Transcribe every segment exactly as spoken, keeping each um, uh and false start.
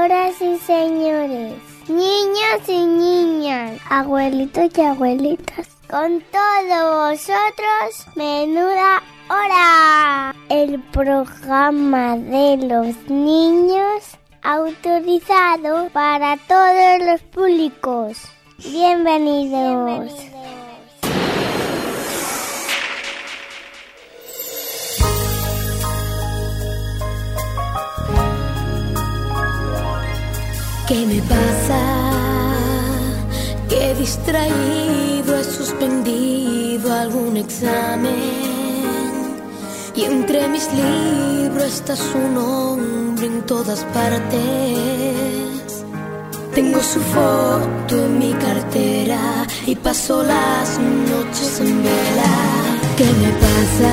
Señoras y señores, niños y niñas, abuelitos y abuelitas, con todos vosotros, Menuda Hora, el programa de los niños autorizado para todos los públicos. Bienvenidos. Bienvenidos. ¿Qué me pasa? Que distraído he suspendido algún examen y entre mis libros está su nombre en todas partes. Tengo su foto en mi cartera y paso las noches en vela. ¿Qué me pasa?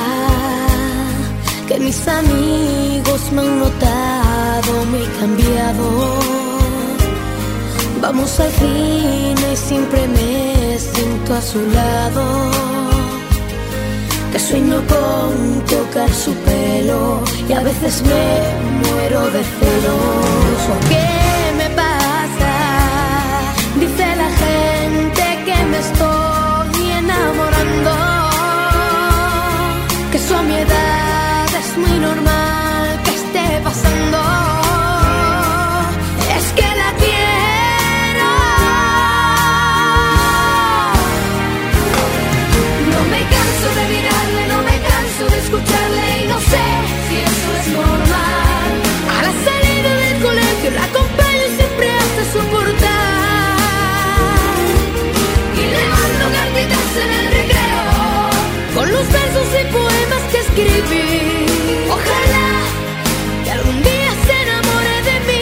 Que mis amigos me han notado muy cambiado. Vamos al cine y siempre me siento a su lado. Que sueño con tocar su pelo y a veces me muero de celos. ¿Qué me pasa? Dice la gente que me estoy enamorando, que eso a mi edad es muy normal que esté pasando. Es que la quiero. No me canso de mirarle, no me canso de escucharle y no sé si eso es normal. A la salida del colegio la acompaño siempre hasta su portal y le mando cartitas en el recreo con los versos y poemas que escribí. Ojalá que algún día se enamore de mí.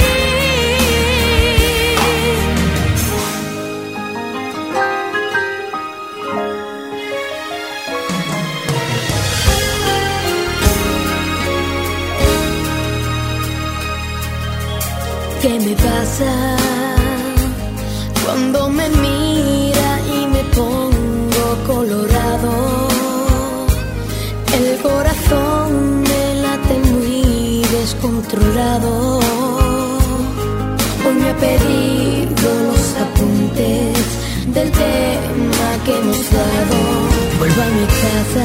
¿Qué me pasa cuando me mira y me pongo colorado? El corazón me late muy descontrolado. Hoy me ha pedido los apuntes del tema que hemos dado. Vuelvo a mi casa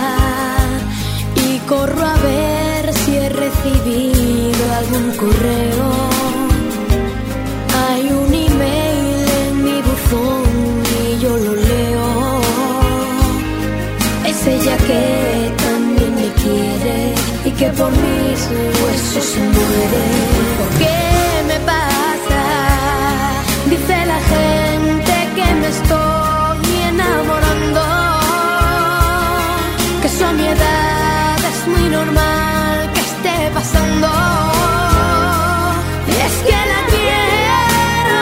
y corro a ver si he recibido algún correo. Hay un email en mi buzón y yo lo leo. Es ella que también me quiere y que por mis huesos se muere. ¿Por qué me pasa? Dice la gente que me estoy enamorando, que eso a mi edad es muy normal que esté pasando. Es que la quiero.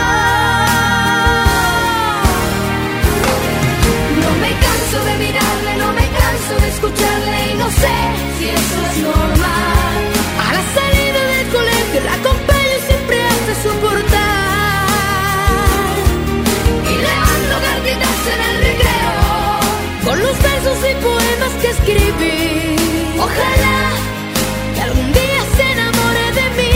No me canso de mirarle, no me canso de escucharle y no sé si eso es normal. A la salida del colegio la acompaño siempre hasta su portal y le mando cartitas en el recreo con los versos y poemas que escribí. Ojalá que algún día se enamore de mí.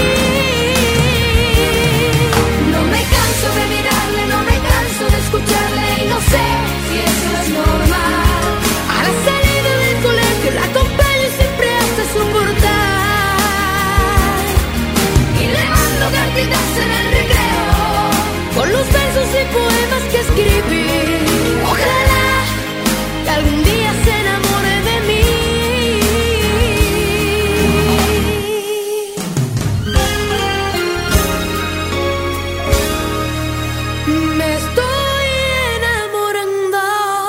No me canso de mirarle, no me canso de escucharle y no sé si eso es normal. A la salida del colegio la acompaño siempre hasta su portal y le mando cartitas en el recreo con los versos y poemas que escribí. Ojalá que algún día se enamore de mí. Me estoy enamorando.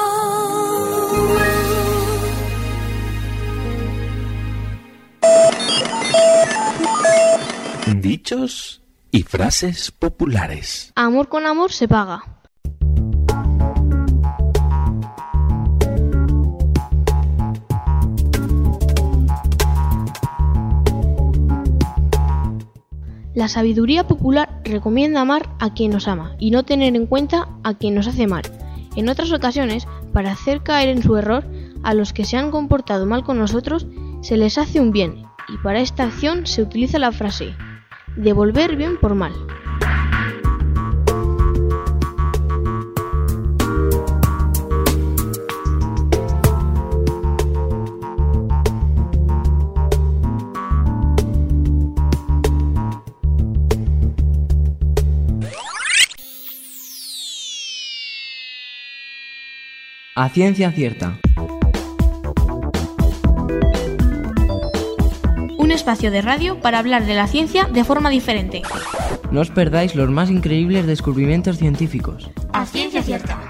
Dichos y frases populares. Amor con amor se paga. La sabiduría popular recomienda amar a quien nos ama y no tener en cuenta a quien nos hace mal. En otras ocasiones, para hacer caer en su error a los que se han comportado mal con nosotros, se les hace un bien, y para esta acción se utiliza la frase: devolver bien por mal. A ciencia cierta. Un espacio de radio para hablar de la ciencia de forma diferente. No os perdáis los más increíbles descubrimientos científicos. A ciencia cierta.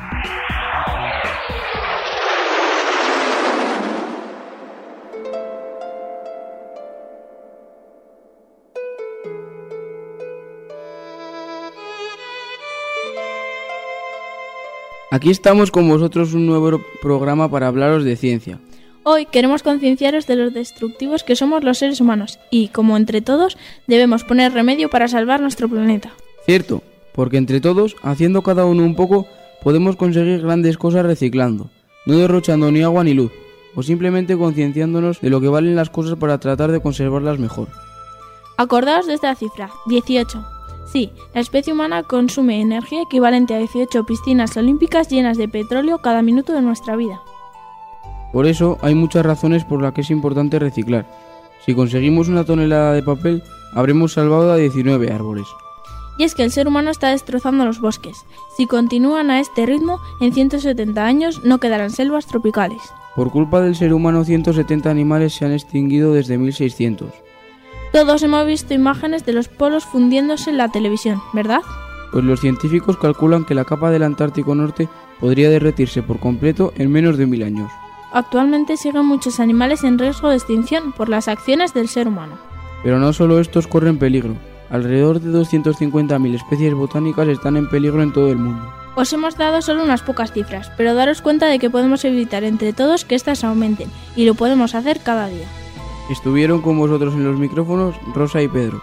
Aquí estamos con vosotros un nuevo programa para hablaros de ciencia. Hoy queremos concienciaros de los destructivos que somos los seres humanos y, como entre todos, debemos poner remedio para salvar nuestro planeta. Cierto, porque entre todos, haciendo cada uno un poco, podemos conseguir grandes cosas reciclando, no derrochando ni agua ni luz, o simplemente concienciándonos de lo que valen las cosas para tratar de conservarlas mejor. Acordaos de esta cifra, dieciocho. Sí, la especie humana consume energía equivalente a dieciocho piscinas olímpicas llenas de petróleo cada minuto de nuestra vida. Por eso hay muchas razones por las que es importante reciclar. Si conseguimos una tonelada de papel, habremos salvado a diecinueve árboles. Y es que el ser humano está destrozando los bosques. Si continúan a este ritmo, en ciento setenta años no quedarán selvas tropicales. Por culpa del ser humano, ciento setenta animales se han extinguido desde mil seiscientos. Todos hemos visto imágenes de los polos fundiéndose en la televisión, ¿verdad? Pues los científicos calculan que la capa del Antártico Norte podría derretirse por completo en menos de mil años. Actualmente siguen muchos animales en riesgo de extinción por las acciones del ser humano. Pero no solo estos corren peligro. Alrededor de doscientas cincuenta mil especies botánicas están en peligro en todo el mundo. Os hemos dado solo unas pocas cifras, pero daros cuenta de que podemos evitar entre todos que éstas aumenten, y lo podemos hacer cada día. Estuvieron con vosotros en los micrófonos Rosa y Pedro.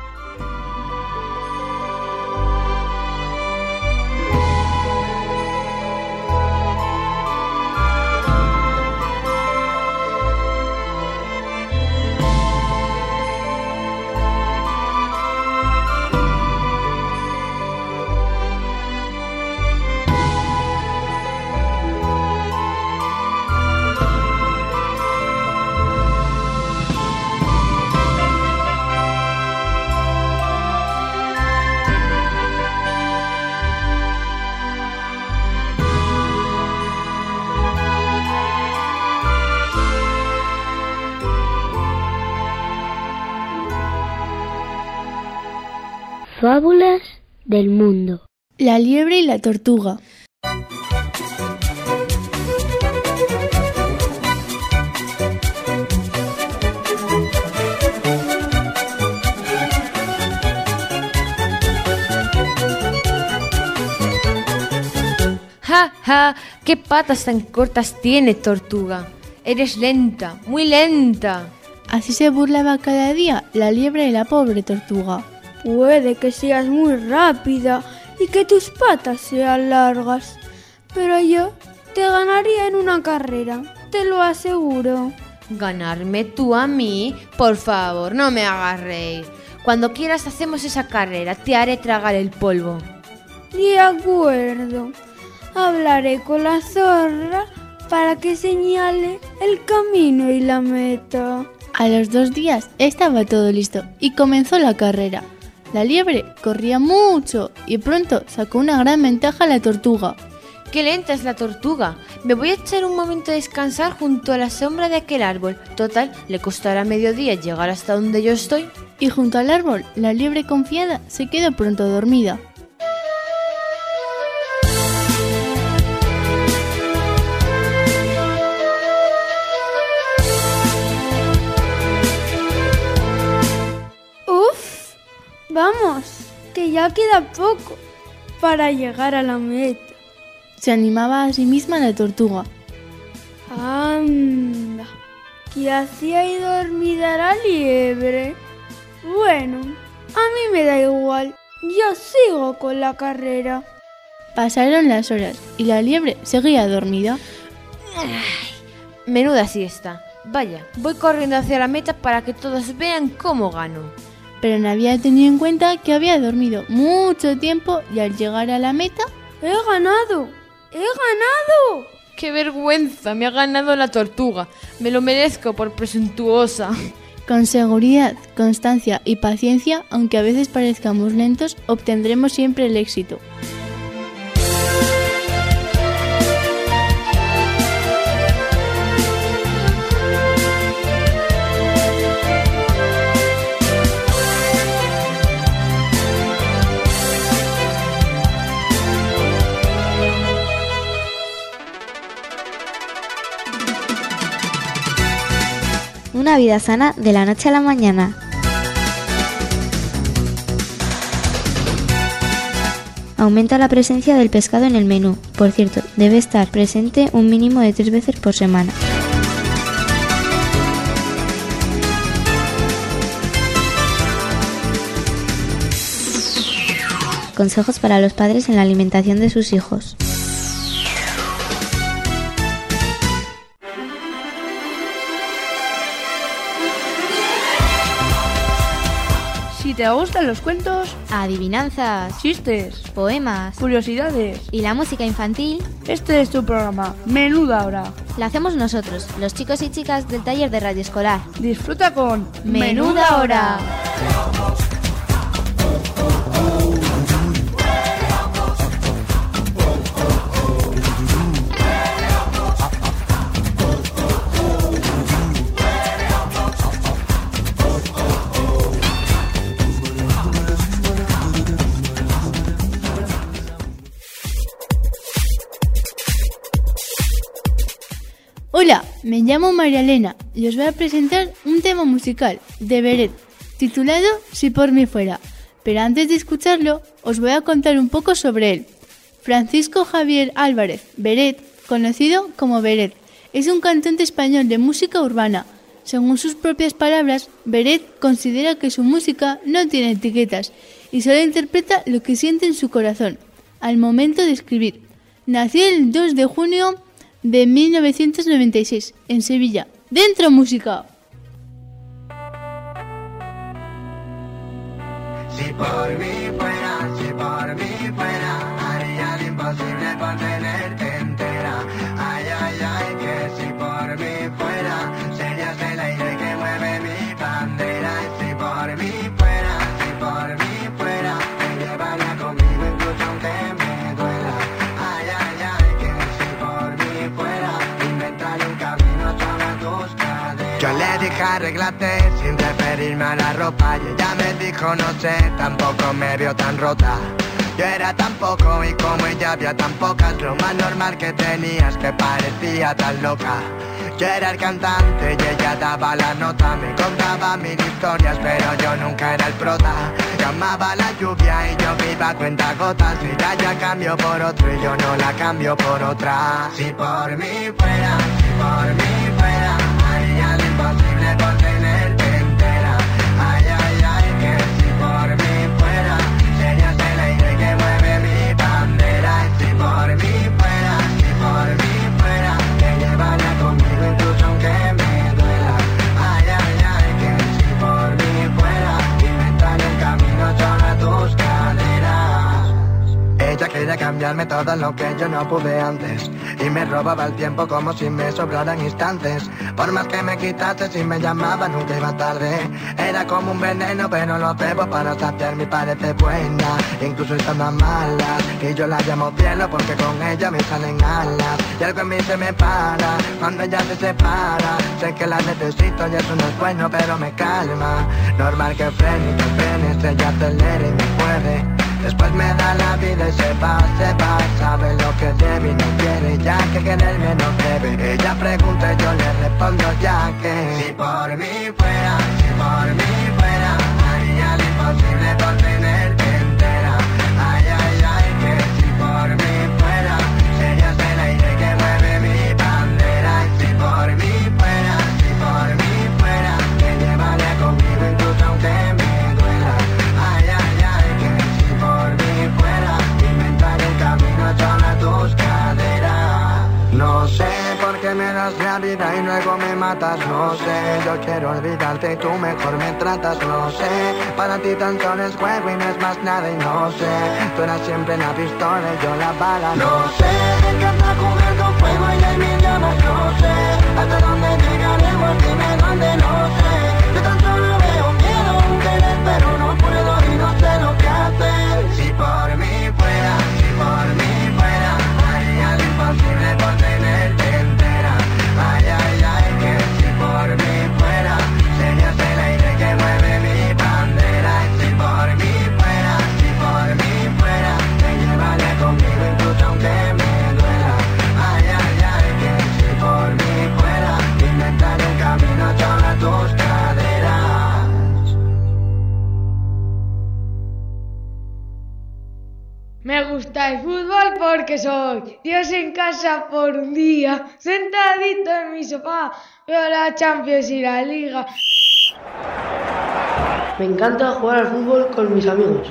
Fábulas del mundo. La liebre y la tortuga. ¡Ja, ja! ¡Qué patas tan cortas tiene, tortuga! Eres lenta, muy lenta. Así se burlaba cada día la liebre y la pobre tortuga. Puede que seas muy rápida y que tus patas sean largas, pero yo te ganaría en una carrera, te lo aseguro. ¿Ganarme tú a mí? Por favor, no me hagas reír. Cuando quieras hacemos esa carrera, te haré tragar el polvo. De acuerdo. Hablaré con la zorra para que señale el camino y la meta. A los dos días estaba todo listo y comenzó la carrera. La liebre corría mucho y pronto sacó una gran ventaja a la tortuga. ¡Qué lenta es la tortuga! Me voy a echar un momento a descansar junto a la sombra de aquel árbol. Total, le costará medio día llegar hasta donde yo estoy. Y junto al árbol, la liebre confiada se quedó pronto dormida. Vamos, que ya queda poco para llegar a la meta. Se animaba a sí misma la tortuga. Anda, que hacía ahí dormida la liebre. Bueno, a mí me da igual, yo sigo con la carrera. Pasaron las horas y la liebre seguía dormida. Ay, menuda siesta. Vaya, voy corriendo hacia la meta para que todos vean cómo gano. pero no había tenido en cuenta que había dormido mucho tiempo y al llegar a la meta... ¡He ganado! ¡He ganado! ¡Qué vergüenza! Me ha ganado la tortuga. Me lo merezco por presuntuosa. Con seguridad, constancia y paciencia, aunque a veces parezcamos lentos, obtendremos siempre el éxito. Una vida sana de la noche a la mañana. Aumenta la presencia del pescado en el menú. Por cierto, debe estar presente un mínimo de tres veces por semana. Consejos para los padres en la alimentación de sus hijos. Si te gustan los cuentos, Adivinanzas, chistes, poemas curiosidades y la música infantil, este es tu programa, Menuda Hora. la hacemos nosotros, los chicos y chicas del taller de radio escolar. Disfruta con Menuda Hora. Hola, me llamo María Elena y os voy a presentar un tema musical de Beret, titulado Si por mí fuera. Pero antes de escucharlo, os voy a contar un poco sobre él. Francisco Javier Álvarez Beret, conocido como Beret, es un cantante español de música urbana. Según sus propias palabras, Beret considera que su música no tiene etiquetas y solo interpreta lo que siente en su corazón, al momento de escribir. Nació el dos de junio de mil novecientos noventa y seis, en Sevilla. ¡Dentro música! Si por mí fuera, si por mí fuera, haría lo imposible por tenerte entera. Ay, ay, ay, que si por mí fuera, serías el aire que mueve mi bandera. Y si por mí fuera, si por mí fuera, me llevaría conmigo incluso aunque me duela. Ay, ay, ay, que si por mí fuera, inventaré un camino sobre tus caderas. Yo le dije arréglate sin referirme a la ropa y ella me dijo no sé, tampoco me vio tan rota. Yo era tan poco y como ella había tan pocas, lo más normal que tenías que parecía tan loca. Yo era el cantante y ella daba la nota, me contaba mil historias pero yo nunca era el prota. Llamaba la lluvia y yo me iba a cuenta gotas, mira ya cambio por otro y yo no la cambio por otra. Si por mí fuera, si por mí fuera, haría lo imposible por tenerte entera. Ay, ay, ay, que si por mí fuera, serías el aire que mueve mi bandera. Y si por mí fuera, si por mí fuera, te llevaría conmigo incluso aunque me duela. Ay, ay, ay, que si por mí fuera, inventaré un camino sobre tus caderas. Ella quería cambiarme todo lo que yo no pude antes y me robaba el tiempo como si me sobraran instantes. Por más que me quitaste, si me llamaba nunca iba tarde. Era como un veneno pero lo bebo para saciar mi parece buena, incluso estando mala. Y yo la llamo cielo porque con ella me salen alas. Y algo en mí se me para cuando ella se separa. Sé que la necesito y eso no es bueno pero me calma. Normal que frene y que frene, ella acelera y me puede. Después me da la vida y se va, se va. Sabe lo que debe y no quiere, ya que quererme no debe. Ella pregunta y yo le respondo ya que si por mí fuera, si por mí fuera, haría lo imposible por tenerte entera. Ay, ay, ay, que si por mí fuera, serías el aire que mueve mi bandera. Y si por mí fuera, si por mí fuera, te llevaría conmigo incluso aunque me duela. Ay, ay, ay, que si por mí fuera, inventaré un camino sobre tus caderas. No sé por por qué me das la vida y luego me matas, no sé. Yo quiero olvidarte y tú mejor me tratas, no sé. Para ti tan solo es juego y no es más nada y no sé. Tú eras siempre la pistola y yo la bala, no sé. Me encanta jugar con fuego y de mil llamas, no sé. Hasta dónde llegaremos, dime dónde, no sé. Yo tan solo veo miedo, un querer, pero no puedo y no sé lo que hacer. Si por mí fuera, si por mí fuera, haría lo imposible por tenerte entera. Ay, ay, ay, que si por mí fuera, serías el aire que mueve mi bandera. Y si por mí fuera, si por mí fuera, te llevaría conmigo incluso aunque me duela. Ay, ay, ay, que si por mí fuera, inventaré un camino sobre tus caderas. Me gusta el fútbol porque soy Dios en casa por un día, sentadito en mi sofá, veo la Champions y la Liga. Me encanta jugar al fútbol con mis amigos.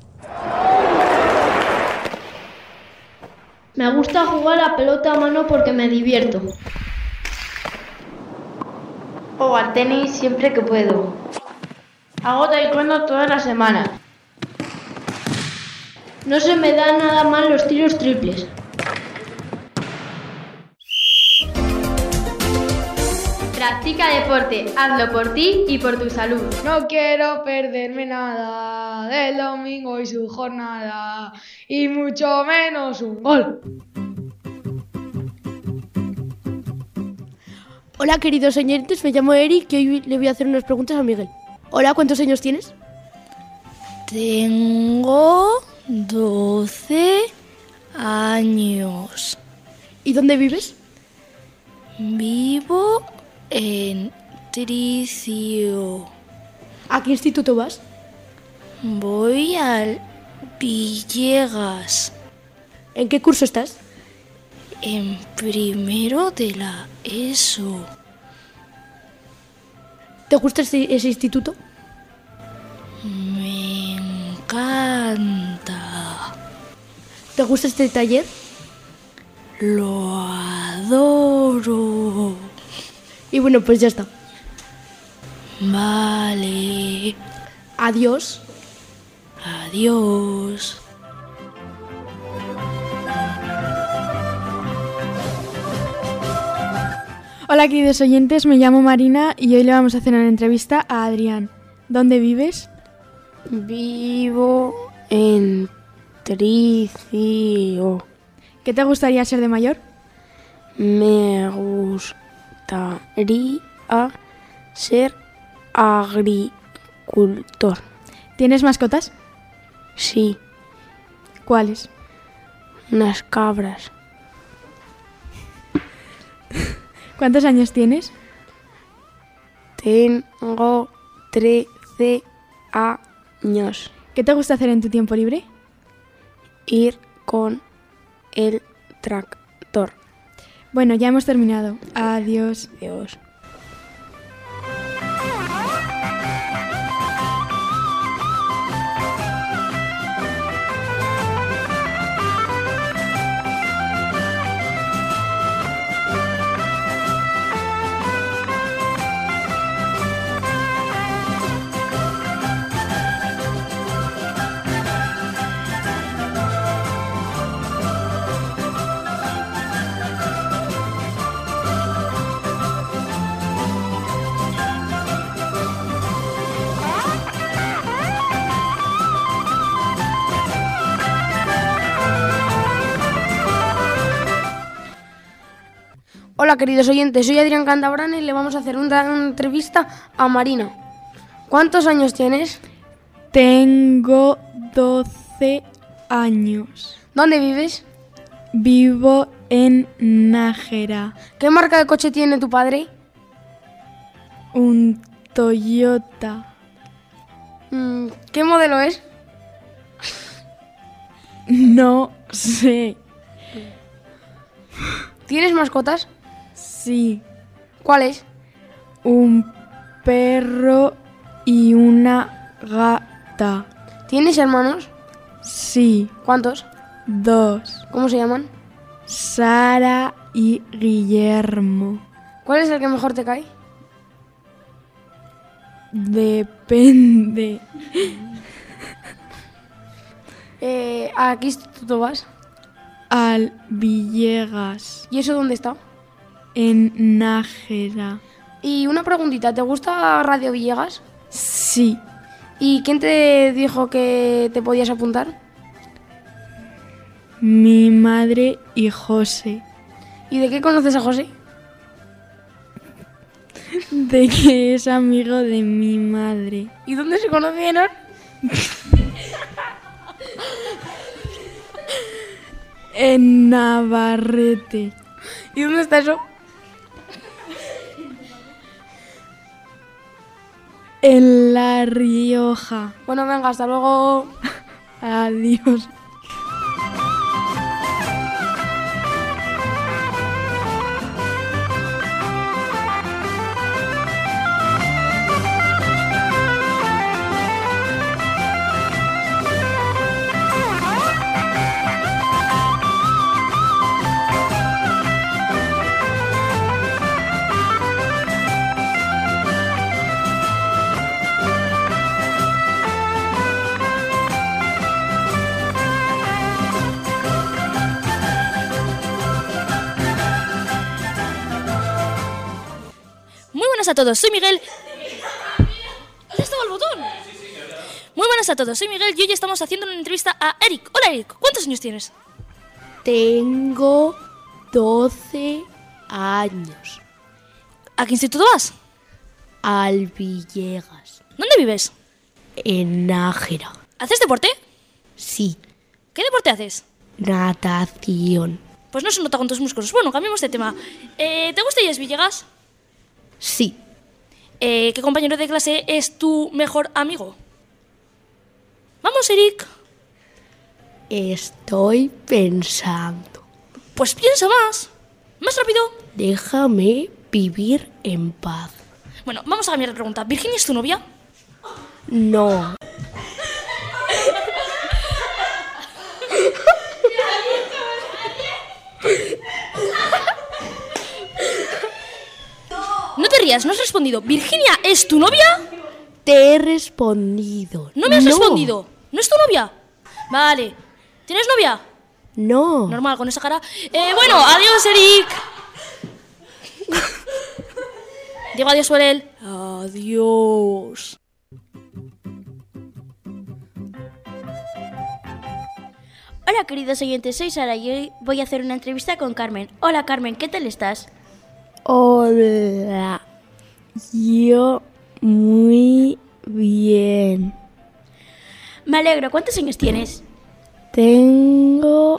Me gusta jugar a pelota a mano porque me divierto. O al tenis siempre que puedo. Hago taekwondo toda la semana. No se me dan nada mal los tiros triples. Practica deporte, hazlo por ti y por tu salud. No quiero perderme nada del domingo y su jornada, y mucho menos un gol. Hola queridos oyentes, me llamo Eric y hoy le voy a hacer unas preguntas a Miguel. Hola, ¿cuántos años tienes? Tengo doce años. ¿Y dónde vives? Vivo en Tricio. ¿A qué instituto vas? Voy al Villegas. ¿En qué curso estás? En primero de la ESO. ¿Te gusta ese, ese instituto? Me encanta. ¿Te gusta este taller? Lo adoro. Y bueno, pues ya está. Vale. Adiós. Adiós. Hola queridos oyentes, me llamo Marina y hoy le vamos a hacer una entrevista a Adrián. ¿Dónde vives? Vivo en Tricio. ¿Qué te gustaría ser de mayor? Me gustaría ser agricultor. ¿Tienes mascotas? Sí. ¿Cuáles? Unas cabras. ¿Cuántos años tienes? Tengo trece años. ¿Qué te gusta hacer en tu tiempo libre? Ir con el tractor. Bueno, ya hemos terminado. Adiós. Adiós. Hola queridos oyentes, soy Adrián Candabrán y le vamos a hacer una, una entrevista a Marina. ¿Cuántos años tienes? Tengo doce años. ¿Dónde vives? Vivo en Nájera. ¿Qué marca de coche tiene tu padre? Un Toyota. Mm, ¿Qué modelo es? No sé. ¿Tienes mascotas? Sí. ¿Cuáles? Un perro y una gata. ¿Tienes hermanos? Sí. ¿Cuántos? Dos. ¿Cómo se llaman? Sara y Guillermo. ¿Cuál es el que mejor te cae? Depende. Eh, ¿A qué instituto vas? Al Villegas. ¿Y eso dónde está? En Nájera. Y una preguntita, ¿te gusta Radio Villegas? Sí. ¿Y quién te dijo que te podías apuntar? Mi madre y José. ¿Y de qué conoces a José? De que es amigo de mi madre. ¿Y dónde se conocieron? En Navarrete. ¿Y dónde está eso? En La Rioja. Bueno, venga, hasta luego. Adiós. A todos, soy Miguel. ¿Dónde estaba el botón? Muy buenas a todos, soy Miguel y hoy estamos haciendo una entrevista a Eric. Hola Eric, ¿cuántos años tienes? Tengo doce años. ¿A qué instituto vas? Al Villegas. ¿Dónde vives? En Nájera. ¿Haces deporte? Sí. ¿Qué deporte haces? Natación. Pues no se nota con tus músculos. Bueno, cambiemos de tema. Eh, ¿Te gusta Yes Villegas? Sí. Eh, ¿Qué compañero de clase es tu mejor amigo? Vamos, Eric. Estoy pensando. Pues piensa más. Más rápido. Déjame vivir en paz. Bueno, vamos a cambiar de pregunta. ¿Virginia es tu novia? No. No te rías, no has respondido. ¿Virginia es tu novia? Te he respondido. No me has no. respondido. ¿No es tu novia? Vale. ¿Tienes novia? No. Normal, con esa cara. Eh, bueno, adiós, Eric. Digo adiós por él. Adiós. Hola, queridos oyentes, soy Sara y hoy voy a hacer una entrevista con Carmen. Hola, Carmen, ¿qué tal estás? Hola, yo muy bien. Me alegro, ¿cuántos años tienes? Tengo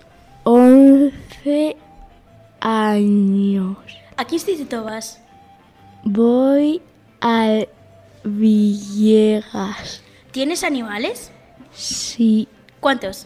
once años. ¿A qué instituto vas? Voy al Villegas. ¿Tienes animales? Sí. ¿Cuántos?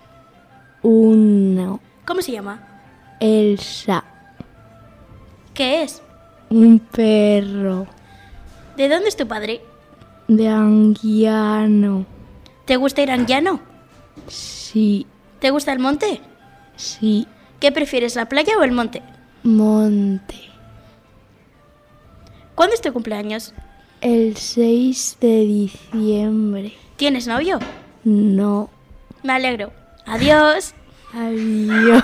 Uno. ¿Cómo se llama? Elsa. ¿Qué es? Un perro. ¿De dónde es tu padre? De Anguiano. ¿Te gusta ir a Anguiano? Sí. ¿Te gusta el monte? Sí. ¿Qué prefieres, la playa o el monte? Monte. ¿Cuándo es tu cumpleaños? El seis de diciembre. ¿Tienes novio? No. Me alegro. Adiós. Adiós.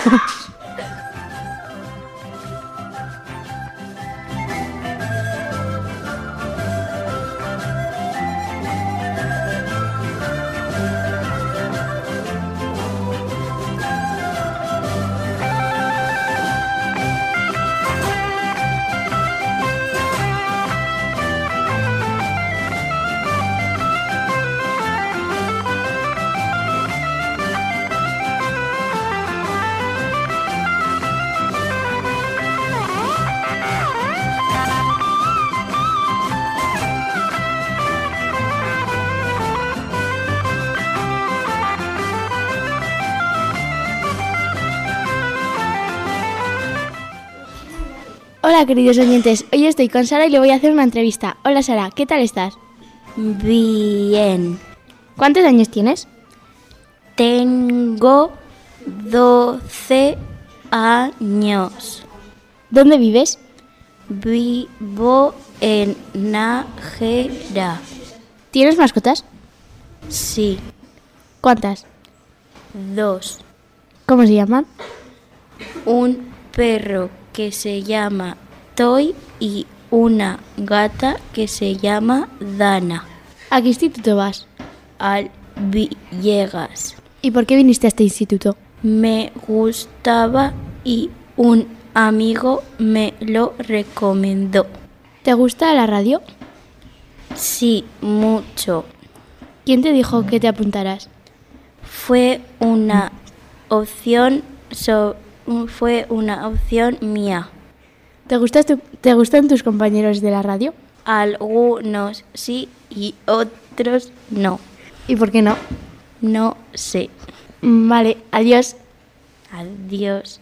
Hola, queridos oyentes, hoy estoy con Sara y le voy a hacer una entrevista. Hola, Sara, ¿qué tal estás? Bien. ¿Cuántos años tienes? Tengo doce años. ¿Dónde vives? Vivo en Nájera. ¿Tienes mascotas? Sí. ¿Cuántas? Dos. ¿Cómo se llaman? Un perro que se llama Toy y una gata que se llama Dana. ¿A qué instituto vas? Al Villegas. ¿Y por qué viniste a este instituto? Me gustaba y un amigo me lo recomendó. ¿Te gusta la radio? Sí, mucho. ¿Quién te dijo que te apuntaras? Fue una opción, so, fue una opción mía. ¿Te, gustas tu, ¿Te gustan tus compañeros de la radio? Algunos sí y otros no. ¿Y por qué no? No sé. Vale, adiós. Adiós.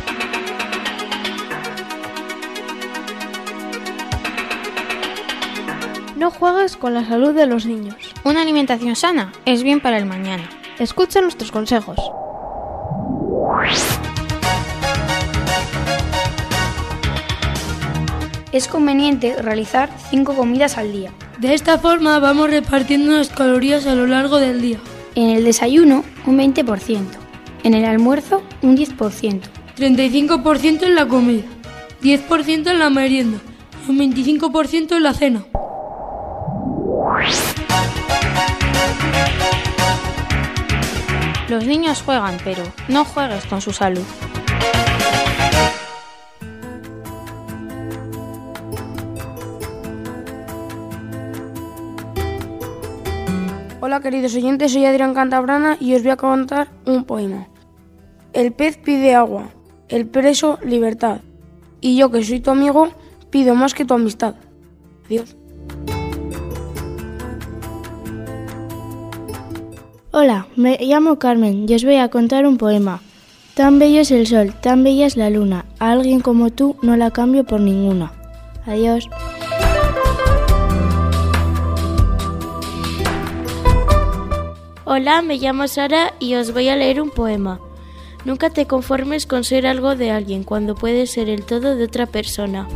No juegues con la salud de los niños. Una alimentación sana es bien para el mañana. Escucha nuestros consejos. Es conveniente realizar cinco comidas al día. De esta forma vamos repartiendo las calorías a lo largo del día. En el desayuno, un veinte por ciento. En el almuerzo, un diez por ciento. treinta y cinco por ciento en la comida, diez por ciento en la merienda y un veinticinco por ciento en la cena. Los niños juegan, pero no juegues con su salud. Hola queridos oyentes, soy Adrián Cantabrana y os voy a contar un poema. El pez pide agua, el preso libertad, y yo que soy tu amigo pido más que tu amistad. Adiós. Hola, me llamo Carmen y os voy a contar un poema. Tan bello es el sol, tan bella es la luna, a alguien como tú no la cambio por ninguna. Adiós. Hola, me llamo Sara y os voy a leer un poema. Nunca te conformes con ser algo de alguien cuando puedes ser el todo de otra persona.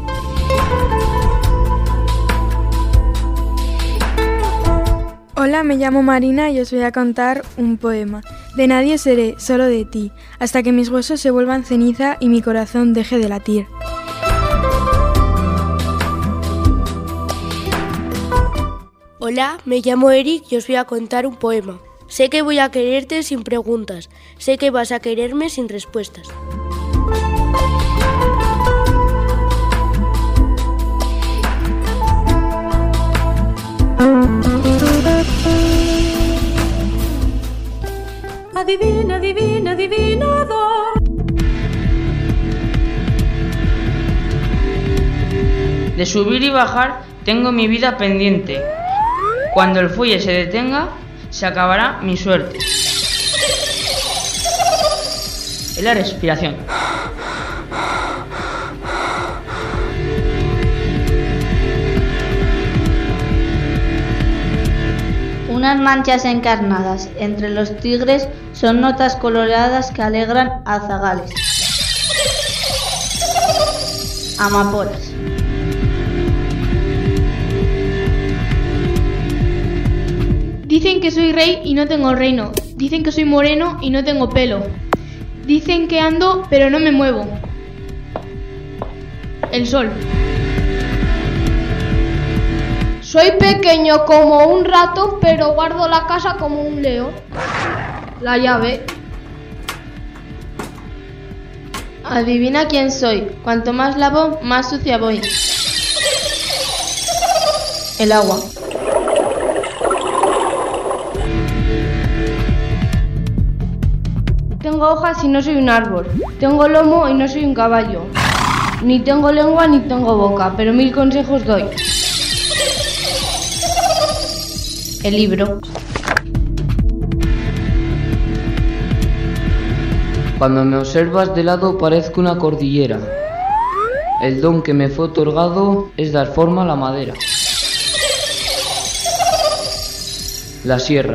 Hola, me llamo Marina y os voy a contar un poema. De nadie seré, solo de ti, hasta que mis huesos se vuelvan ceniza y mi corazón deje de latir. Hola, me llamo Eric y os voy a contar un poema. Sé que voy a quererte sin preguntas, sé que vas a quererme sin respuestas. Adivina, adivina, adivinador. De subir y bajar tengo mi vida pendiente. Cuando el fuelle se detenga, se acabará mi suerte. Es la respiración. Unas manchas encarnadas entre los tigres son notas coloreadas que alegran a zagales. Amapolas. Dicen que soy rey y no tengo reino. Dicen que soy moreno y no tengo pelo. Dicen que ando pero no me muevo. El sol. Soy pequeño como un rato, pero guardo la casa como un león. La llave. Adivina quién soy. Cuanto más lavo, más sucia voy. El agua. Tengo hojas y no soy un árbol. Tengo lomo y no soy un caballo. Ni tengo lengua ni tengo boca, pero mil consejos doy. El libro. Cuando me observas de lado parezco una cordillera. El don que me fue otorgado es dar forma a la madera. La sierra.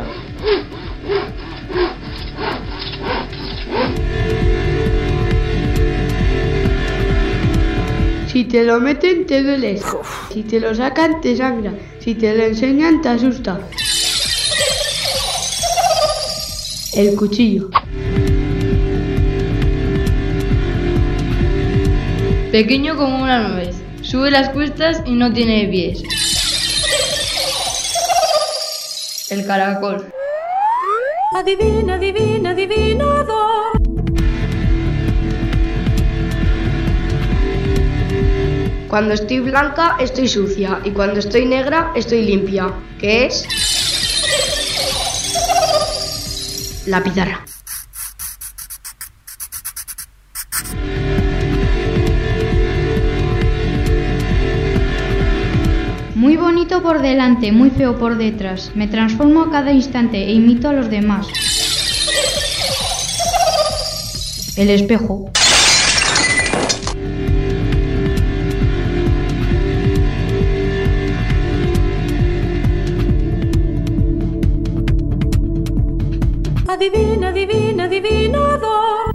te lo meten te dueles. Si te lo sacan te sangra. Si te lo enseñan te asusta. El cuchillo. Pequeño como una nuez. Sube las cuestas y no tiene pies. El caracol. Adivina, adivina, adivinador. Cuando estoy blanca estoy sucia y cuando estoy negra estoy limpia. ¿Qué es? La pizarra. Muy bonito por delante, muy feo por detrás. Me transformo a cada instante e imito a los demás. El espejo. Adivina, adivina, adivinador.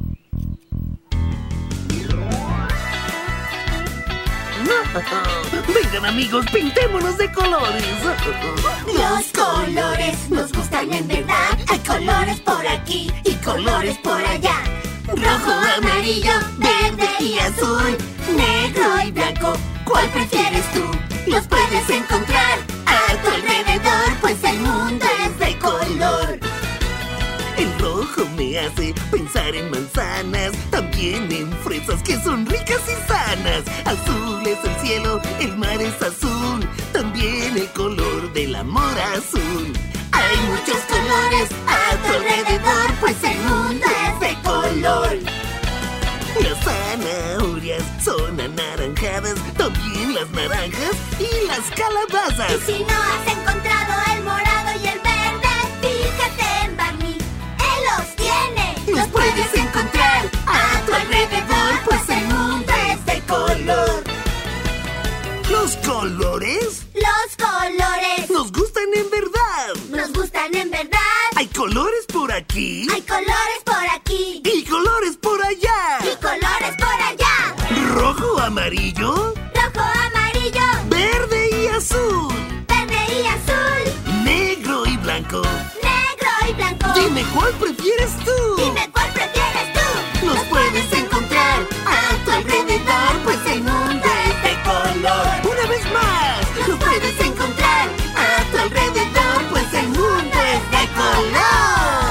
Vengan amigos, pintémonos de colores. Los colores nos gustan en verdad. Hay colores por aquí y colores por allá. Rojo, amarillo, verde y azul. Negro y blanco, ¿cuál prefieres tú? Los puedes encontrar a tu alrededor, pues el mundo es de color. El rojo me hace pensar en manzanas, también en fresas que son ricas y sanas. Azul es el cielo, el mar es azul, también el color del amor azul. Hay muchos colores a tu alrededor, pues el mundo es de color. Las zanahorias son anaranjadas, también las naranjas y las calabazas. Y si no has encontrado el morado y el verde, fíjate en Barney, él los tiene. Los puedes encontrar a tu alrededor, pues el mundo es de color. ¿Los colores? Los colores nos gustan en verdad. Nos gustan en verdad. Hay colores por aquí. Hay colores por aquí. Y colores por allá. Y colores por allá. Rojo, amarillo. Rojo, amarillo. Verde y azul. Verde y azul. Negro y blanco. Negro y blanco. Dime cuál prefieres tú. Dime cuál prefieres tú. Los puedes encontrar a tu alrededor, pues el mundo es de color. Una vez más. Los puedes encontrar a tu alrededor, pues el mundo es de color.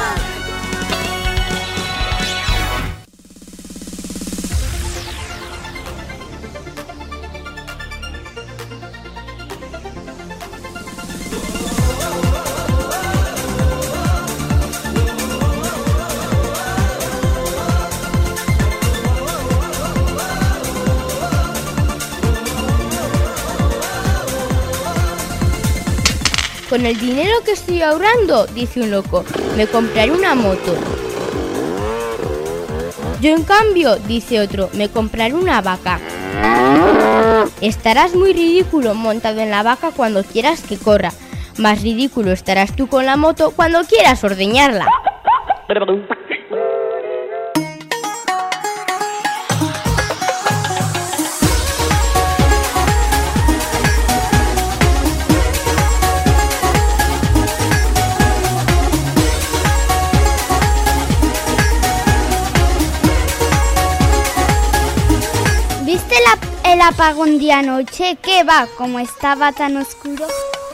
Con el dinero que estoy ahorrando, dice un loco, me compraré una moto. Yo en cambio, dice otro, me compraré una vaca. Estarás muy ridículo montado en la vaca cuando quieras que corra. Más ridículo estarás tú con la moto cuando quieras ordeñarla. ¿Viste la, el apagón de anoche? ¿Qué va? ¿Cómo estaba tan oscuro?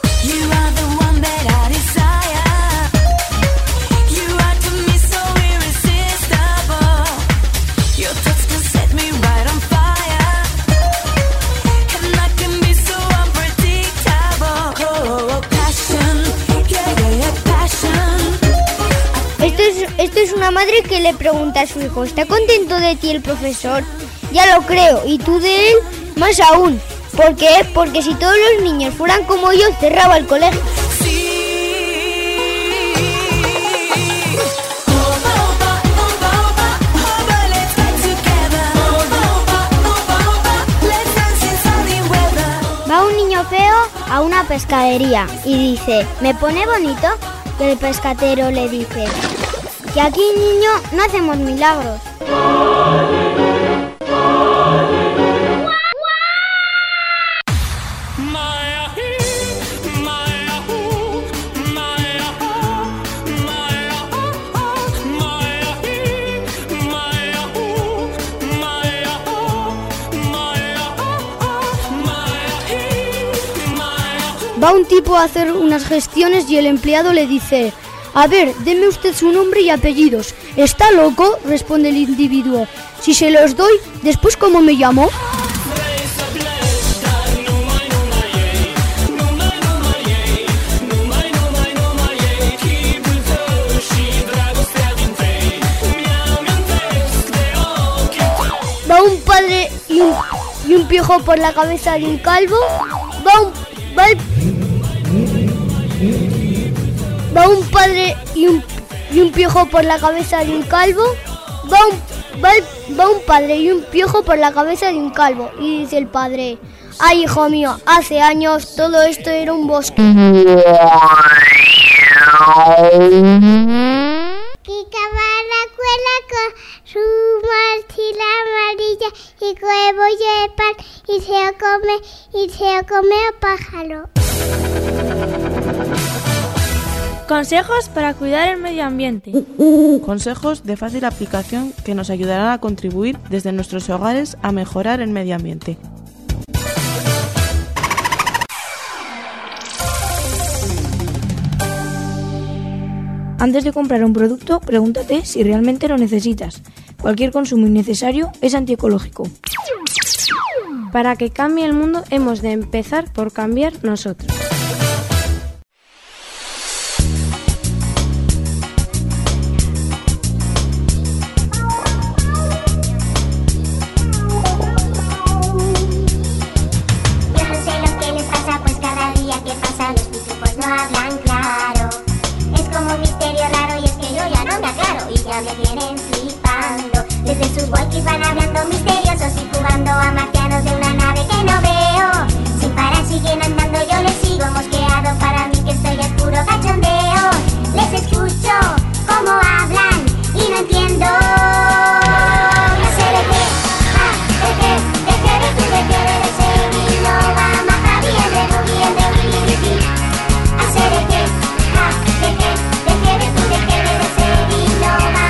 Esto es, esto es una madre que le pregunta a su hijo, ¿está contento de ti el profesor? Ya lo creo, y tú de él más aún. ¿Por qué? Porque si todos los niños fueran como yo, cerraba el colegio. Va un niño feo a una pescadería y dice, ¿me pone bonito? Y el pescatero le dice, que aquí, niño, no hacemos milagros. Va un tipo a hacer unas gestiones y el empleado le dice: a ver, deme usted su nombre y apellidos. ¿Está loco?, responde el individuo. Si se los doy, ¿después cómo me llamo? Va un padre y un, y un piojo por la cabeza de un calvo. Va un, va, el, va un padre y un, y un piojo por la cabeza de un calvo. Va un, va, el, va un padre y un piojo por la cabeza de un calvo. Y dice el padre: ay, hijo mío, hace años todo esto era un bosque. Kika va a la escuela con su mochila amarilla y con el bollo de pan y se lo come, y se lo come a pájaro. Consejos para cuidar el medio ambiente. Consejos de fácil aplicación que nos ayudarán a contribuir desde nuestros hogares a mejorar el medio ambiente. Antes de comprar un producto, pregúntate si realmente lo necesitas. Cualquier consumo innecesario es antiecológico. Para que cambie el mundo, hemos de empezar por cambiar nosotros. Me vienen flipando. Desde sus walkies van hablando misteriosos y jugando a marcianos de una nave que no veo. Sin parar siguen andando, yo les sigo mosqueado. Para mí que estoy a puro cachondeo. Les escucho cómo hablan y no entiendo. No sé de qué, ah, de qué, de qué, de qué, de qué, de qué, y no va más a bien, de tu bien, de un bien, ah, sé de qué, ah, de qué, de qué, de tu, de qué, de ese, y no va.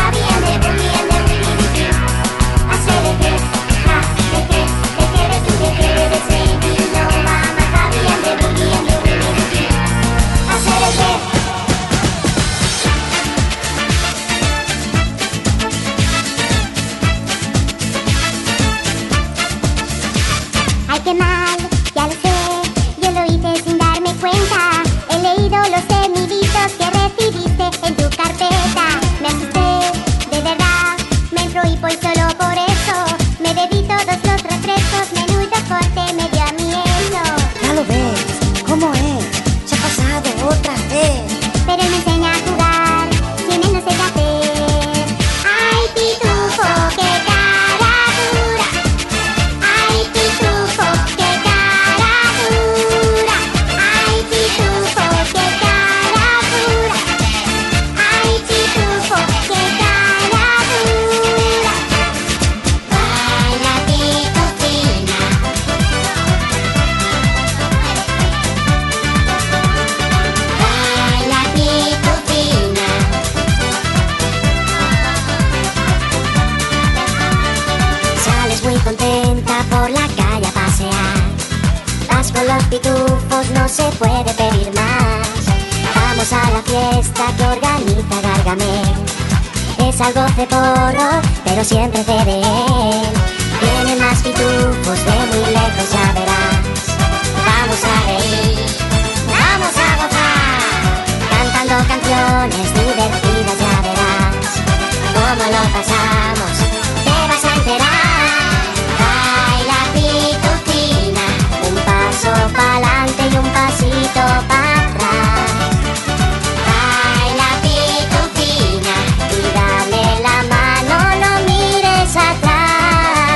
Ay, qué mal, ya lo sé, yo lo hice sin darme cuenta. He leído los semillitos que recibiste en tu carpeta. Me asusté, de verdad, me entró hipo y solo por eso me bebí todos los refrescos, menudo corte me dio a miedo. Ya lo ves, ¿cómo es? Se ha pasado otra vez. Pero él me enseña a jugar, sin él no sé qué hacer. Ay, pitufo, qué cara dura. Ay, pitufo, qué cara dura. Ay, pitufo, qué cara dura. Ay, pitufo, qué cara dura. Baila pitufina. Baila pitufina. Sales muy contenta por la calle a pasear. Vas con los pitufos, no se puede pedir más. Vamos a la fiesta que organiza Gargamel. Es algo de porro, pero siempre te de él. Vienen más pitufos de muy lejos, ya verás. Vamos a reír, vamos a gozar, cantando canciones divertidas, ya verás. Cómo lo pasamos, te vas a enterar. Baila pitufina, un paso pa'lante y un pasito para atrás. Baila pitufina y dale la mano, no mires atrás.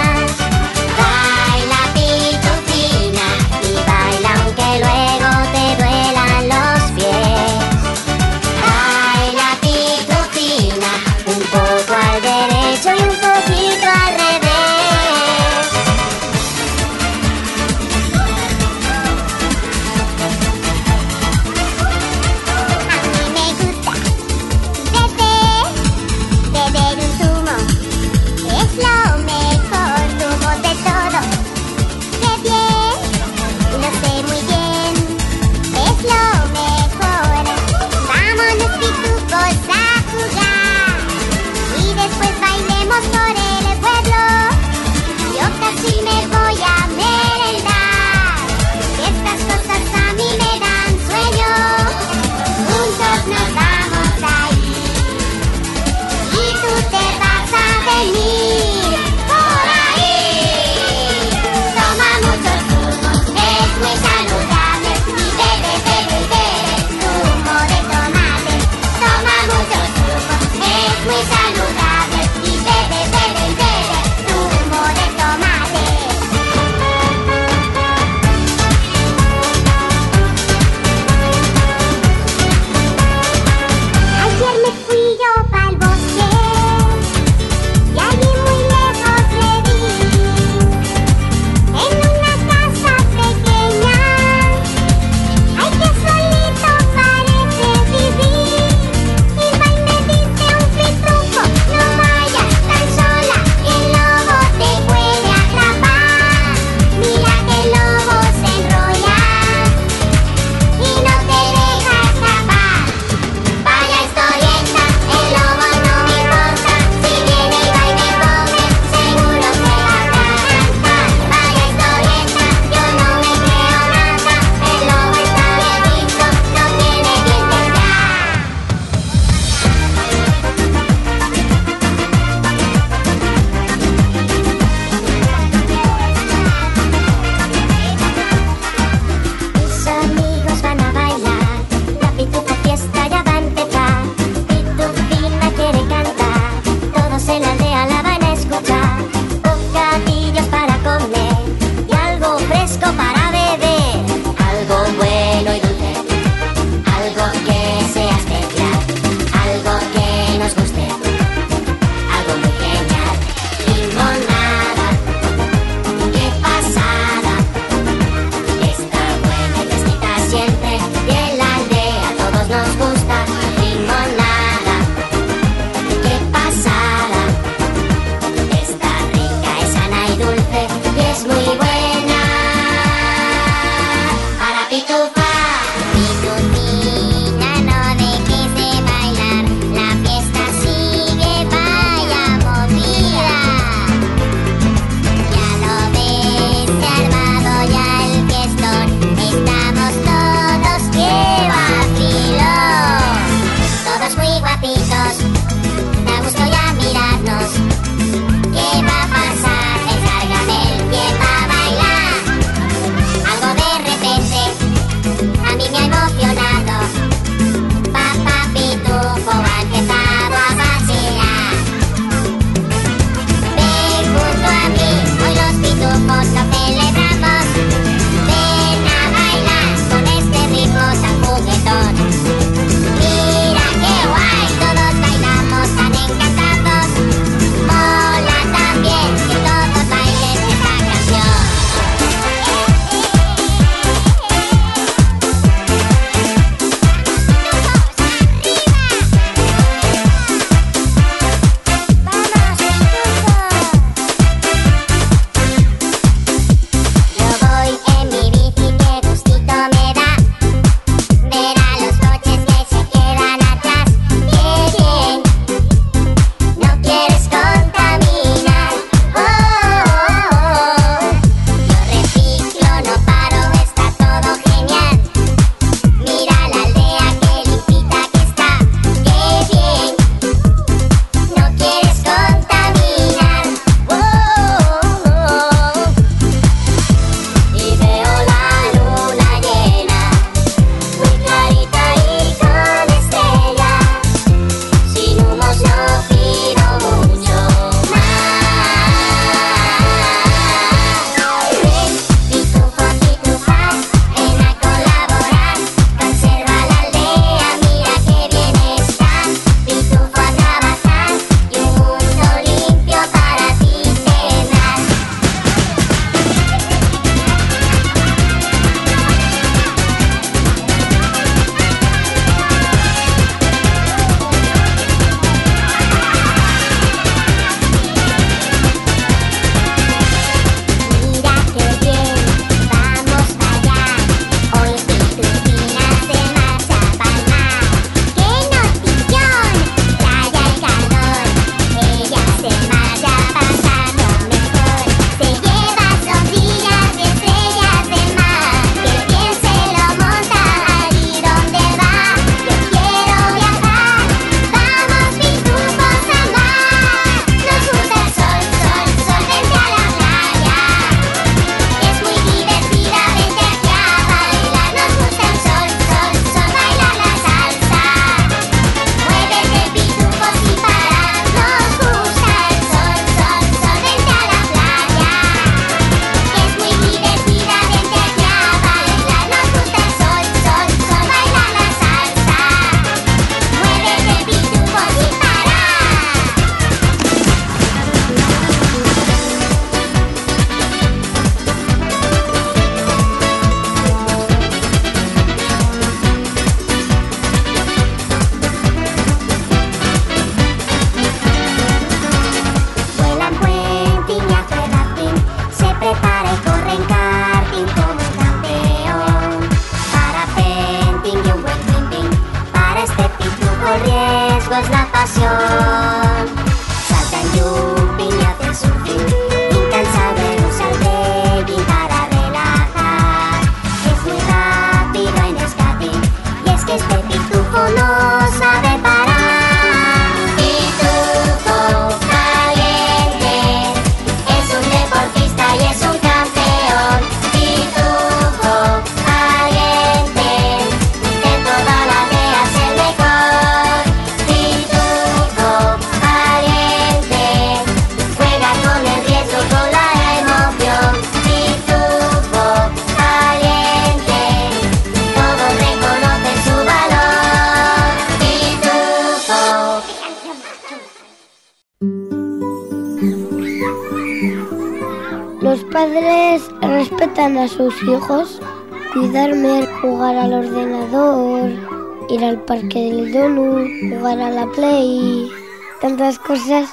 Los padres respetan a sus hijos. Cuidarme, jugar al ordenador, ir al parque del donut, jugar a la play, tantas cosas.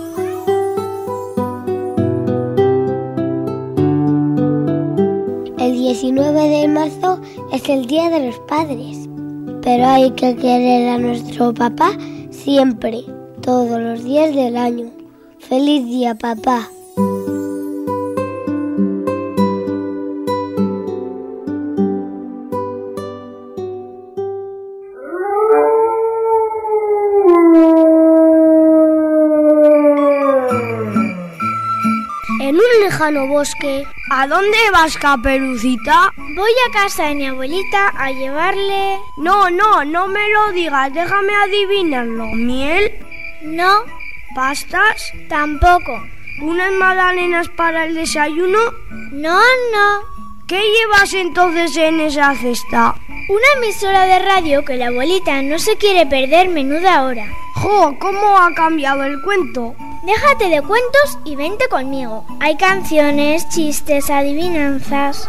El diecinueve de marzo es el Día de los Padres, pero hay que querer a nuestro papá siempre, todos los días del año. ¡Feliz día, papá! En un lejano bosque. ¿A dónde vas, Caperucita? Voy a casa de mi abuelita a llevarle... No, no, no me lo digas, déjame adivinarlo. ¿Miel? No. ¿Pastas? Tampoco. ¿Unas magdalenas para el desayuno? No, no. ¿Qué llevas entonces en esa cesta? Una emisora de radio que la abuelita no se quiere perder menuda hora. ¡Jo! ¿Cómo ha cambiado el cuento? Déjate de cuentos y vente conmigo. Hay canciones, chistes, adivinanzas.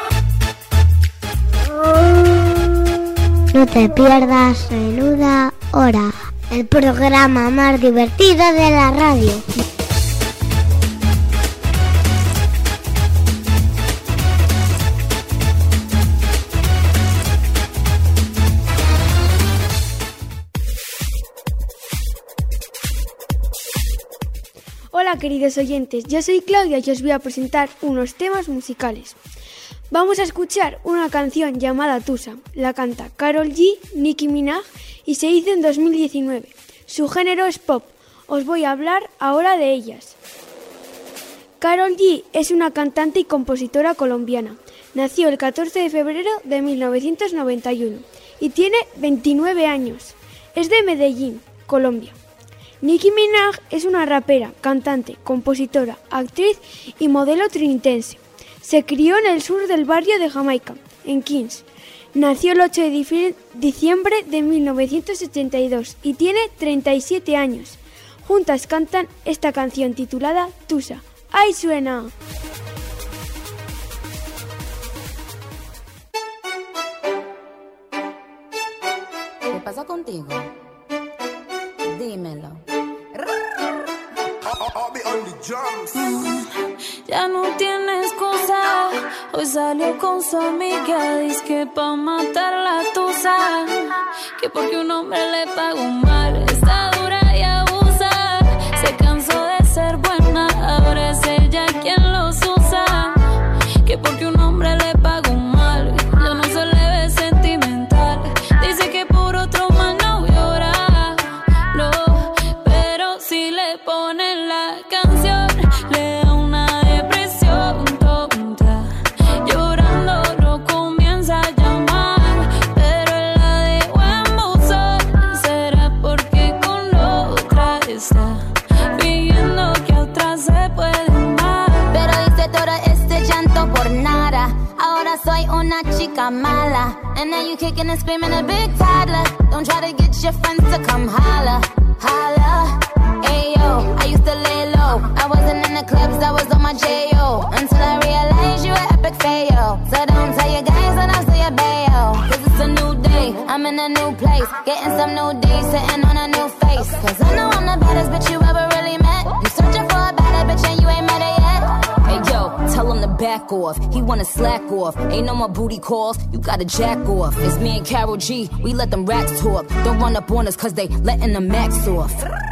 No te pierdas Menuda Hora, el programa más divertido de la radio. Hola queridos oyentes, yo soy Claudia y os voy a presentar unos temas musicales. Vamos a escuchar una canción llamada Tusa. La canta Karol G, Nicki Minaj y se hizo en dos mil diecinueve. Su género es pop. Os voy a hablar ahora de ellas. Karol G es una cantante y compositora colombiana. Nació el catorce de febrero de mil novecientos noventa y uno y tiene veintinueve años. Es de Medellín, Colombia. Nicki Minaj es una rapera, cantante, compositora, actriz y modelo trinitense. Se crió en el sur del barrio de Jamaica, en Queens. Nació el ocho de diciembre de mil novecientos ochenta y dos y tiene treinta y siete años. Juntas cantan esta canción titulada Tusa. ¡Ahí suena! ¿Qué pasa contigo? Dímelo. Mm, ya no tiene excusa. Hoy salió con su amiga. Dice que pa' matar la tusa, que porque un hombre le pagó mal, está dura y abusa. Se cansó de ser buena, ahora es ella quien los usa. Que porque un hombre le pagó mal, ya no se le ve sentimental. Dice que por otro mal no llora, no, pero si le ponen la canción, le da una depresión tonta. Llorando no comienza a llamar, pero él la dejó en buzón. Será porque con otra está fingiendo que a otra se puede amar. Pero hice todo este llanto por nada. Ahora soy una chica mala. And now you kicking and screaming a big toddler. Don't try to get your friends to come holla, holla. Ayo, I used to lay low. I wasn't in the clubs, I was on my J O. Until I realized you were epic fail. So don't tell your guys and I'll say your bayo. Cause it's a new day, I'm in a new place. Getting some new days, sitting on a new face. Cause I know I'm the baddest bitch you ever really met. You searching for a better bitch and you ain't met her yet. Hey yo, tell him to back off. He wanna slack off. Ain't no more booty calls, you gotta jack off. It's me and Karol G, we let them racks talk. Don't run up on us cause they letting the max off.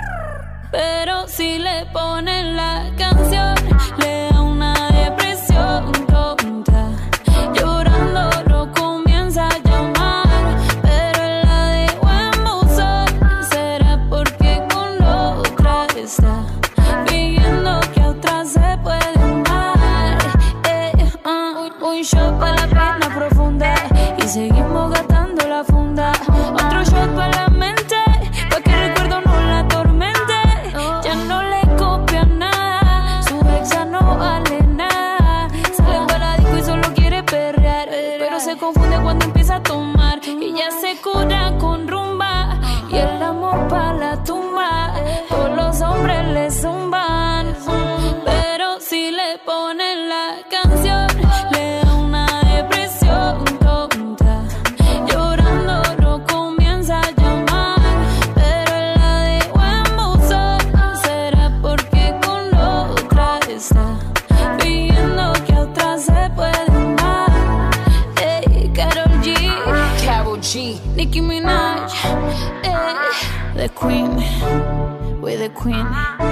Pero si le ponen la canción, le da una depresión tonta. Llorando no comienza a llamar, pero él la dejó en buzón. Será porque con otra está fingiendo que a otra se puede amar. Eh, uh, un shot para la pena profunda y seguimos gastando la funda. Otro shot para la mente, pa' que el recuerdo no la atormente. Ya no le copia nada, su ex ya no vale nada. Sale para la disco y solo quiere perrear, pero se confunde cuando empieza a tomar. Y ya se cura con rumba y el amor pa' la tumba. Todos los hombres le zumban, pero si le ponen la la canción le da una depresión tonta. Llorando no comienza a llamar, pero la dejo en buzón. Será porque con otra está pidiendo que a otra se pueden dar. Ey, Karol G, Karol G, Nicki Minaj, ey, the queen, we're the queen.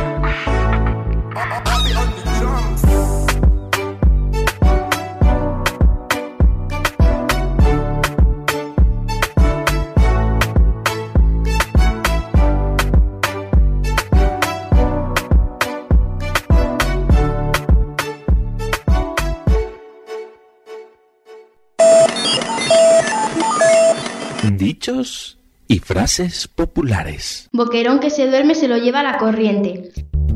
Dichos y frases populares. Boquerón que se duerme se lo lleva la corriente.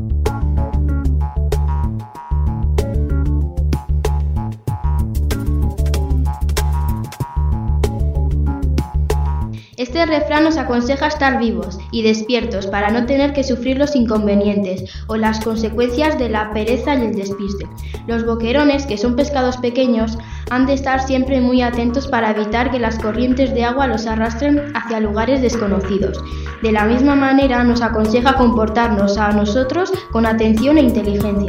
Este refrán nos aconseja estar vivos y despiertos para no tener que sufrir los inconvenientes o las consecuencias de la pereza y el despiste. Los boquerones, que son pescados pequeños, han de estar siempre muy atentos para evitar que las corrientes de agua los arrastren hacia lugares desconocidos. De la misma manera nos aconseja comportarnos a nosotros con atención e inteligencia.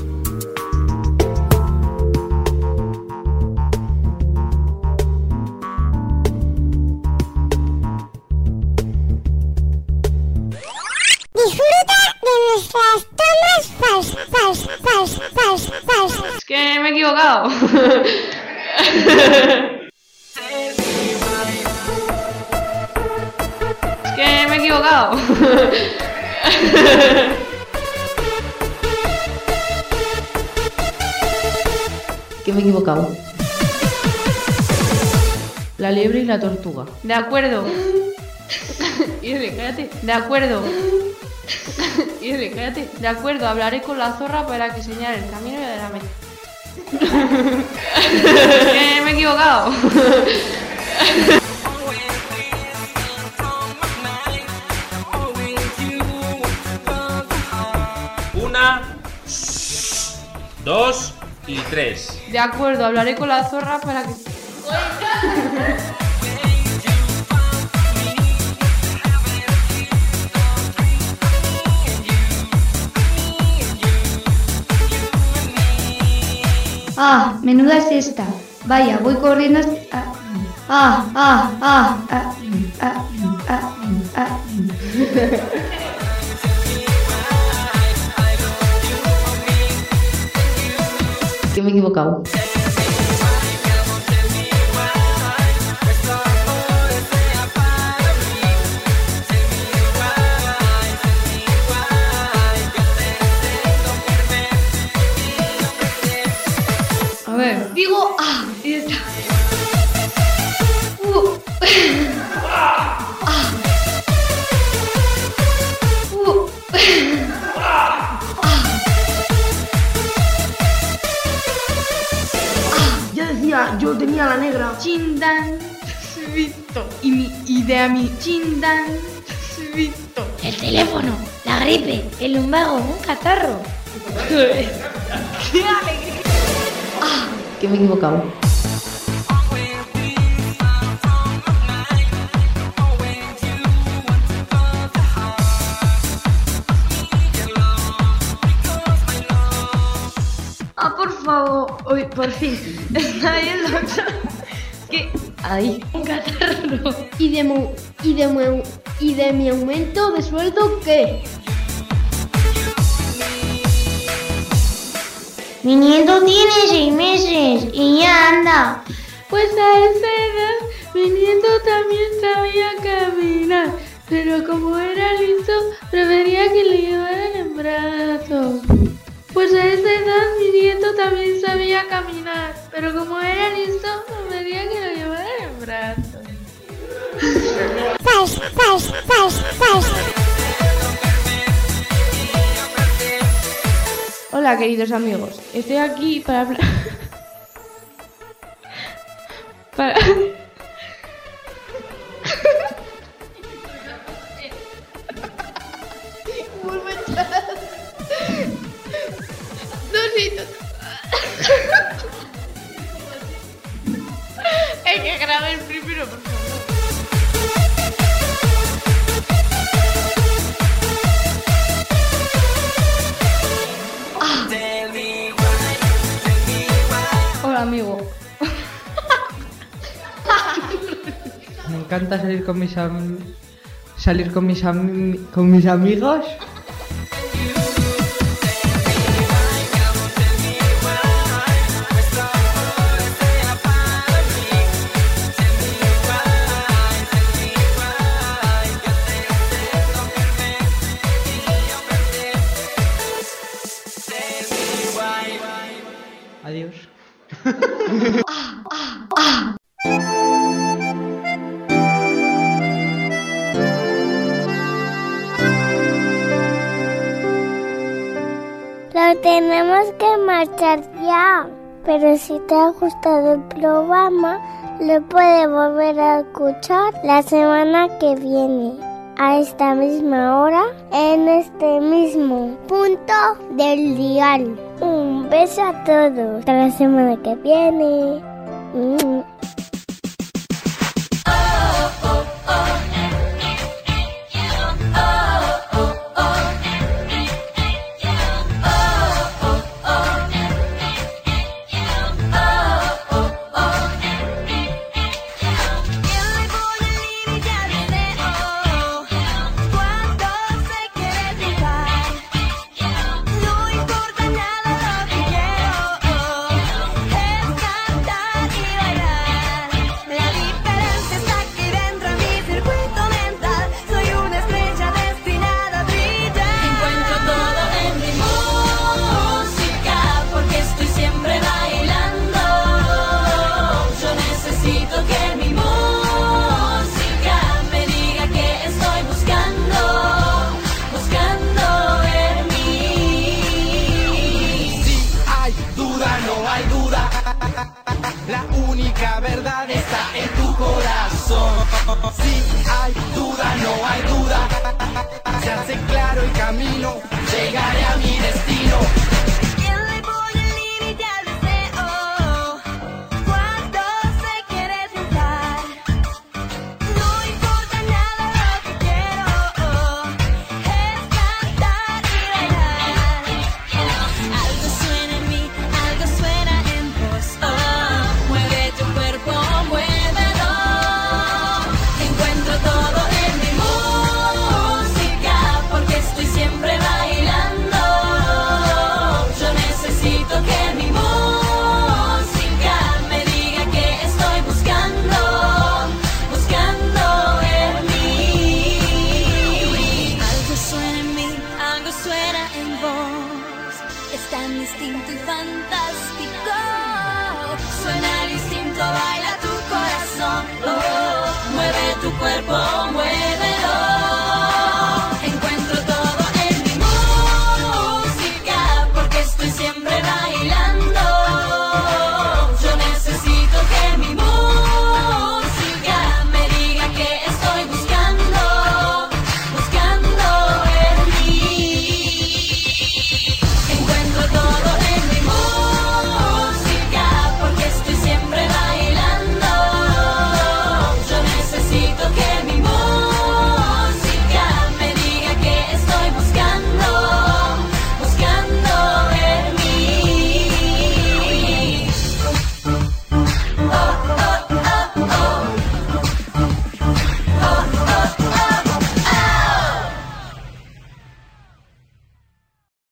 Disfruta de nuestras tomas falsas, falsas, falsas, falsas, falsas. Es que me he equivocado. Es que me he equivocado. ¿Qué me he equivocado? La liebre y la tortuga. De acuerdo. Irene, cállate. De acuerdo. Irene, cállate. De acuerdo, hablaré con la zorra para que señale el camino de la meta. Que me he equivocado. Una, dos y tres. De acuerdo, hablaré con la zorra para que... Ah, menuda es esta. Vaya, voy corriendo hasta... Ah, ah, ah, ah, ah, ah, ah. ¿Qué me he equivocado? A ver, digo ah, y ya está. Uh. Ah. Uh. Ah. Ya decía, yo tenía la negra. Chindan, visto. Y mi idea, mi chindan, visto. El teléfono, la gripe, el lumbago, un catarro. ¡Qué alegría! Ah, ¿qué me he equivocado? Ah, por favor. Uy, por fin. Está ahí el doctor. ¿Qué? Ahí. Un catarro. ¿Y de, mu y, de mu ¿Y de mi aumento de sueldo qué? Mi nieto tiene seis meses y ya anda. Pues a esa edad mi nieto también sabía caminar, pero como era listo prefería que le llevaran en brazos. Pues a esa edad mi nieto también sabía caminar, pero como era listo prefería que lo llevaran en brazos. Falso, falso, falso, falso. Hola, queridos amigos. Estoy aquí para hablar... para... Vuelve atrás. Dos minutos. Otra vez primero, por favor. Hola, amigo. Me encanta salir con mis am... salir con mis am... con mis amigos. Adiós. Lo tenemos que marchar ya. Pero si te ha gustado el programa, lo puedes volver a escuchar la semana que viene, a esta misma hora, en este mismo punto del dial. Un beso a todos. Hasta la semana que viene. Mm. La única verdad está en tu corazón. Si hay duda, no hay duda. Se hace claro el camino, llegaré a mi destino.